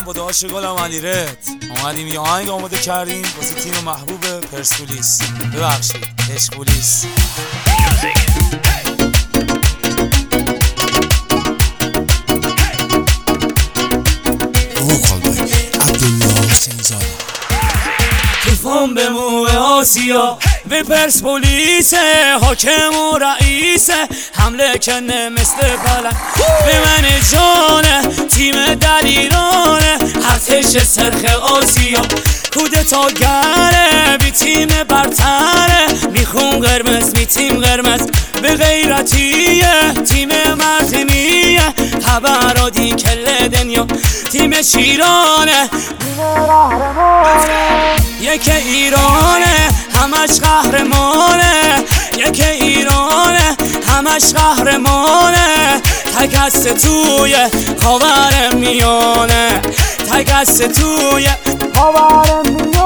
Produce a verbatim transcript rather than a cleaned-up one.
با داداش گلم علیرضا اومدیم یه آهنگ آماده کردیم واسه تیم محبوب پرسپولیس. ببخشید اشپولیس. توفان به موه آسیا به پرسپولیس، حاکم و رئیس حمله کنه مثل پلنگ به من جانه، تیم دلیرانه ارتش سرخ آسیا، کودتا گره بی تیم برتره، میخون قرمز می تیم قرمز به غیرتیه، تیم مردمیه خبرادی کل دنیا، تیم شیرانه یک ایرانه همش قهرمانه، یک ایرانه همش قهرمانه، تکست توی خاور میانه، تکست توی خاور میانه.